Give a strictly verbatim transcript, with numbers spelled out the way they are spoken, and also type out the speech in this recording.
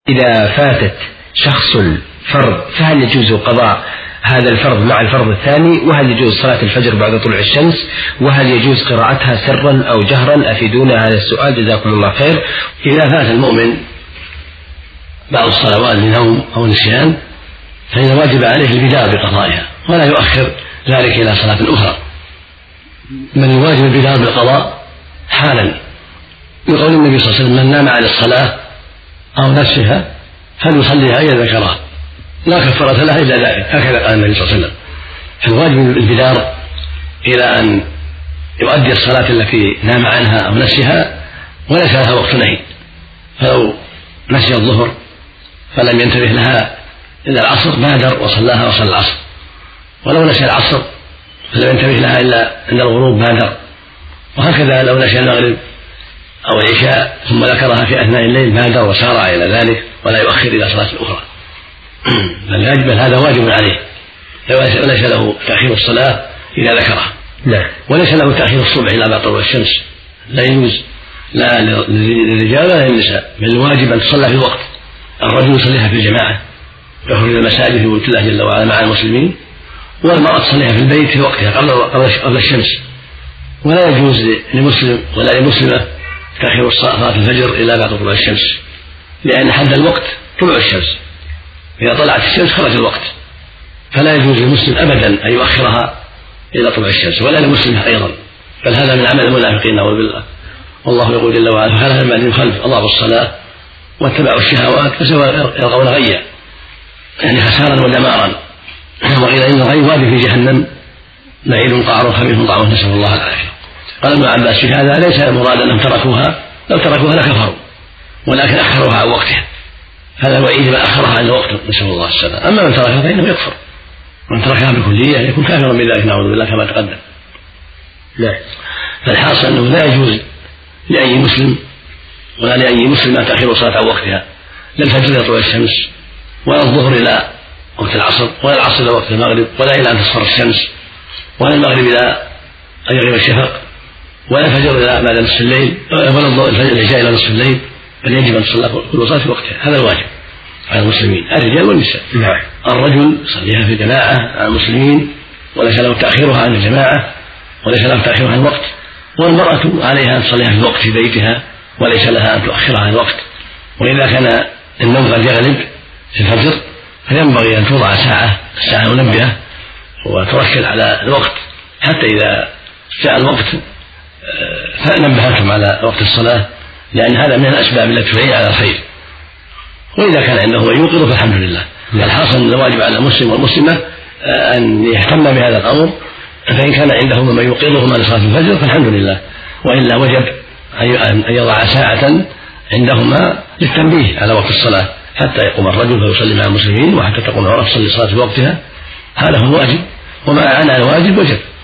إذا فاتت شخص الفرض فهل يجوز قضاء هذا الفرض مع الفرض الثاني؟ وهل يجوز صلاة الفجر بعد طلوع الشمس؟ وهل يجوز قراءتها سرا أو جهرا؟ أفيدونا هذا السؤال جزاكم الله خير. إذا فات المؤمن بعض الصلوات لنوم أو نسيان فإن واجب عليه البداء بقضائها ولا يؤخر ذلك إلى صلاة أخرى، بل الواجب البداء بالقضاء حالا، بقول النبي صلى الله عليه وسلم: من نام عن الصلاة أو نسيها فليصليها إذا ذكرها لا كفارة لها إلا ذلك، هكذا قال النبي صلى الله عليه وسلم. فالواجب البدار إلى أن يؤدي الصلاة التي نام عنها أو نسيها وليس لها وقت نهي، فلو نسي الظهر فلم ينتبه لها إلا العصر بادر وصلاها وصلى العصر، ولو نسي العصر فلم ينتبه لها إلا عند الغروب بادر، وهكذا لو نسي المغرب أو العشاء ثم ذكرها في أثناء الليل بادر وسارع إلى ذلك ولا يؤخر إلى صلاة أخرى. بل هذا واجب عليه، وليس له تأخير الصلاة إذا ذكرها، لا وليس له تأخير الصبح إلى بعد طلوع الشمس، لا يجوز لا للرجال ولا للنساء، بل الواجب أن تصلى في الوقت. الرجل يصليها في الجماعة يخرج إلى المساجد في بيت الله جل وعلا مع المسلمين، والمرأة تصليها في البيت في وقتها قبل قبل الشمس. ولا يجوز لمسلم ولا لمسلمة تأخير صلاة الفجر إلى بعد طلوع الشمس، لأن حد الوقت طلوع الشمس، إذا طلعت الشمس خرج الوقت، فلا يجوز للمسلم أبدا أن يؤخرها إلى طلوع الشمس ولا لمسلمة أيضا، بل هذا من عمل المنافقين نعوذ بالله. والله يقول جل وعلا: فخلف من بعدهم خلف أضاعوا الصلاة واتبعوا الشهوات فسوف يلقون غيا، يعني خسارا ودمارا. وقيل إن الغي واد في جهنم بعيد قعر خبيث طعمه، نسأل الله العافية. قال ابن عباس في هذا: ليس المراد أنهم تركوها، لو تركوها لكفروا ولكن أخروها عن وقتها، هذا وعيد ما أخرها عن وقته، نسأل الله السلامة. أما من تركها فإنه يكفر، من تركها بكلية يكون كافرا بذلك نعوذ بالله كما تقدم. لا، فالحاصل أنه لا يجوز لأي مسلم ولا لأي مسلمة تأخير صلاة عن وقتها، لا الفجر إلى طلوع الشمس، ولا الظهر إلى وقت العصر، ولا العصر إلى وقت المغرب، ولا إلى أن تصفر الشمس، ولا المغرب إلى أن يغيب الشفق، ولا الفجر إلى بعد نصف الليل، ولا العشاء إلى نصف الليل، بل يجب أن تصلى كل صلاة في وقتها. هذا الواجب على المسلمين الرجال والنساء. نعم. الرجل يصليها في جماعة على المسلمين وليس له تأخيرها عن الجماعة وليس له تأخيرها عن الوقت، والمرأة عليها أن تصليها في الوقت في بيتها وليس لها أن تؤخرها عن الوقت. وإذا كان النوم قد يغلب في الفجر فينبغي أن توضع ساعة الساعة منبهة وتركز على الوقت حتى إذا جاء الوقت فنبهتم على وقت الصلاة، لأن هذا من الأسباب التي تعين على الخير. وإذا كان عنده من يوقظه فالحمد لله. الحاصل أن الواجب على المسلم والمسلمة أن يهتم بهذا الأمر، فإن كان عنده من يوقظهما لصلاة الفجر فالحمد لله، وإلا وجب أن يضع ساعة عندهما للتنبيه على وقت الصلاة حتى يقوم الرجل فيصلي مع المسلمين، وحتى تقوم المرأة تصلي صلاة في وقتها. هذا هو الواجب، وما أعان على الواجب وجب.